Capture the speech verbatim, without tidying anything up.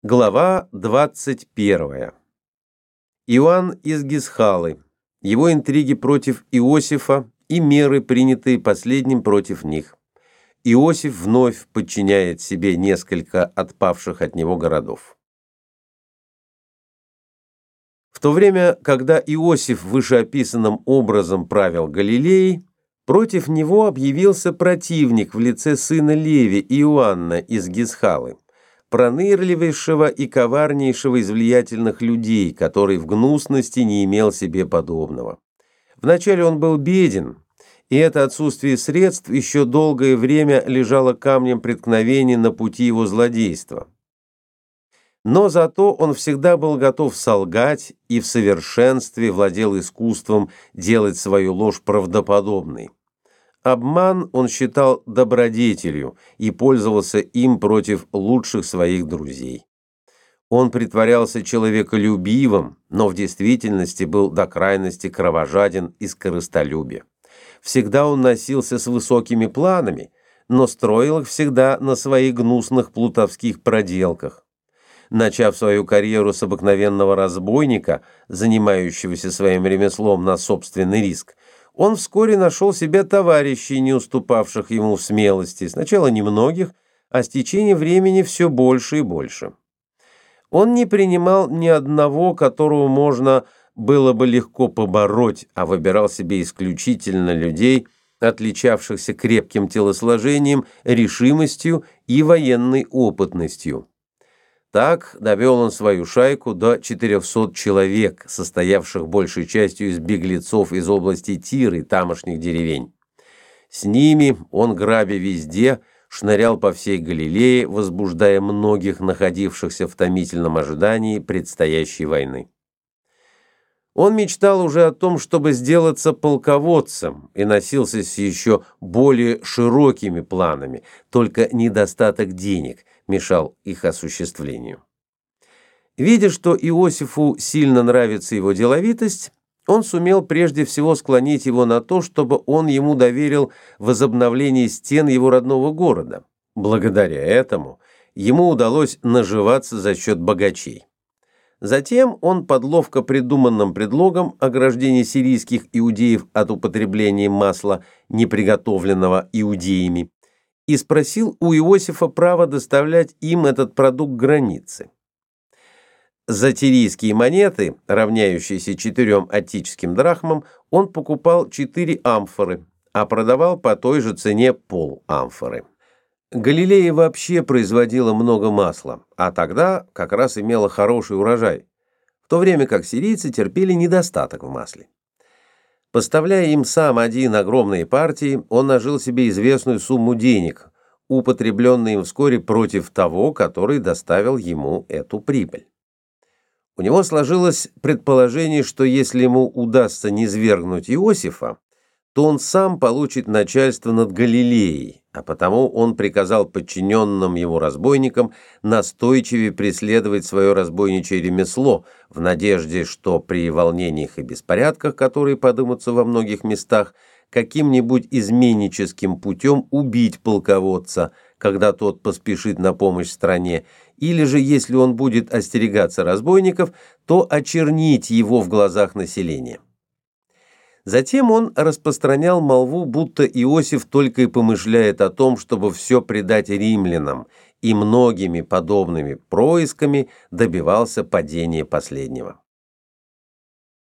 Глава двадцать первая. Иоанн из Гисхалы, его интриги против Иосифа и меры, принятые последним против них. Иосиф вновь подчиняет себе несколько отпавших от него городов. В то время, когда Иосиф вышеописанным образом правил Галилеей, против него объявился противник в лице сына Леви Иоанна из Гисхалы, пронырливейшего и коварнейшего из влиятельных людей, который в гнусности не имел себе подобного. Вначале он был беден, и это отсутствие средств еще долгое время лежало камнем преткновения на пути его злодейства. Но зато он всегда был готов солгать и в совершенстве владел искусством делать свою ложь правдоподобной. Обман он считал добродетелью и пользовался им против лучших своих друзей. Он притворялся человеколюбивым, но в действительности был до крайности кровожаден и скорыстолюбен. Всегда он носился с высокими планами, но строил их всегда на своих гнусных плутовских проделках. Начав свою карьеру с обыкновенного разбойника, занимающегося своим ремеслом на собственный риск, он вскоре нашел себе товарищей, не уступавших ему в смелости, сначала немногих, а с течением времени все больше и больше. Он не принимал ни одного, которого можно было бы легко побороть, а выбирал себе исключительно людей, отличавшихся крепким телосложением, решимостью и военной опытностью. Так довел он свою шайку до четырехсот человек, состоявших большей частью из беглецов из области Тира и тамошних деревень. С ними он, грабя везде, шнырял по всей Галилее, возбуждая многих, находившихся в томительном ожидании предстоящей войны. Он мечтал уже о том, чтобы сделаться полководцем, и носился с еще более широкими планами, только недостаток денег мешал их осуществлению. Видя, что Иосифу сильно нравится его деловитость, он сумел прежде всего склонить его на то, чтобы он ему доверил возобновление стен его родного города. Благодаря этому ему удалось наживаться за счет богачей. Затем он под ловко придуманным предлогом ограждения сирийских иудеев от употребления масла, не приготовленного иудеями, и спросил у Иосифа право доставлять им этот продукт к границе. За тирийские монеты, равняющиеся четырем аттическим драхмам, он покупал четыре амфоры, а продавал по той же цене пол амфоры. Галилея вообще производила много масла, а тогда как раз имела хороший урожай, в то время как сирийцы терпели недостаток в масле. Поставляя им сам один огромные партии, он нажил себе известную сумму денег, употребленные им вскоре против того, который доставил ему эту прибыль. У него сложилось предположение, что если ему удастся низвергнуть Иосифа, то он сам получит начальство над Галилеей, а потому он приказал подчиненным его разбойникам настойчивее преследовать свое разбойничье ремесло в надежде, что при волнениях и беспорядках, которые подымутся во многих местах, каким-нибудь изменническим путем убить полководца, когда тот поспешит на помощь стране, или же, если он будет остерегаться разбойников, то очернить его в глазах населения. Затем он распространял молву, будто Иосиф только и помышляет о том, чтобы все предать римлянам, и многими подобными происками добивался падения последнего.